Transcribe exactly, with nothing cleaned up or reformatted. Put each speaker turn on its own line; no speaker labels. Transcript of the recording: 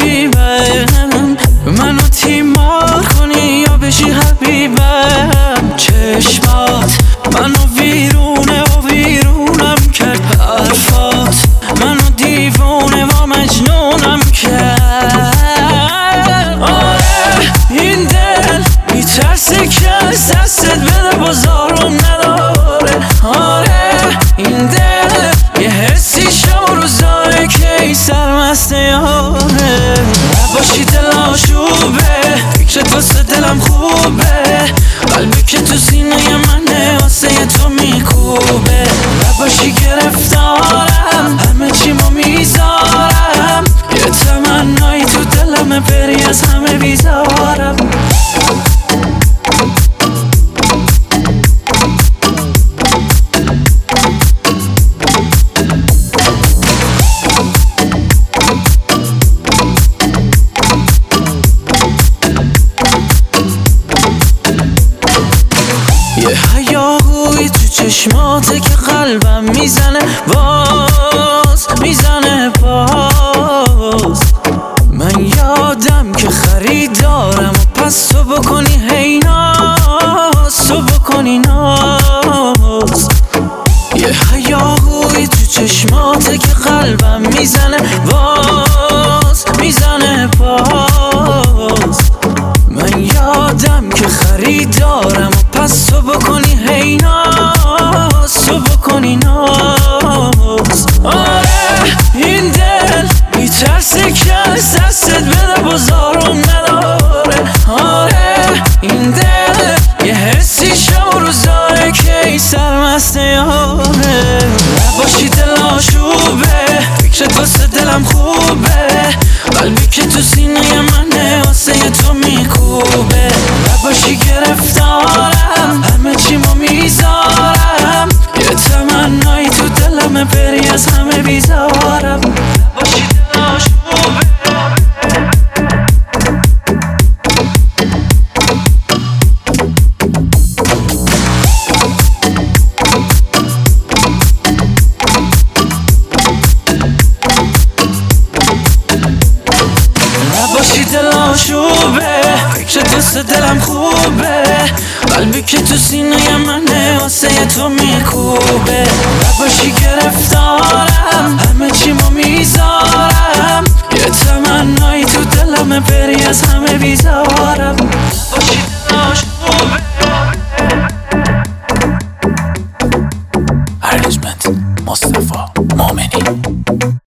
حبیبم، منو تیمار کنی یا بشی حبیبم. چشمات منو ویرونه و ویرونم کرد، حرفات منو دیوونه و مجنونم کرد. آره این دل میترسه که از دستت بده بازارم نداره. آره این دل یه حسی شب و روزاره که ای سرمسته یاره. نباشی دل آشوبه، فکرت واسه دلم خوبه، قلبی که تو سینه منه واسه تو میکوبه. نباشی گرفتارم، همه چیمو میذارم، یه تمنایی تو دلمه بری از همه بیزارم. یه هیاهوی تو چشماته که قلبم میزنه باز، میزنه باز. من یادم که خریدارم و پس تو بکنی هی ناز، تو بکنی ناز. یه هیاهوی تو چشماته که قلبم میزنه باز، میزنه باز. من یادم که خریدارم و پس تو بکنی هی ناز، تو بکنی ناز. آره این دل میترسه که از دستت بده بازارم نداره. آره این دل یه حسی شب و روزاره که ای سرمسته یاره. نباشی دل آشوبه، فکرت واسه دلم خوبه، قلبی که تو سینه منه واسه تو میکوبه. نباشی گرفتارم، همه چیمو میذارم، یه تمنایی تو دلمه بری از همه بیزارم. نباشی دل آشوبه. نباشی دل آشوبه، فکرت واسه دلم خوبه، قلبی که تو سینه منه واسه تو میکوبه. نباشی گرفتارم، همه چیمو میذارم، یه تمنایی تو دلمه بری از همه بیزارم. نباشی دل آشوبه.
ارنجمنت مصطفی مومنی.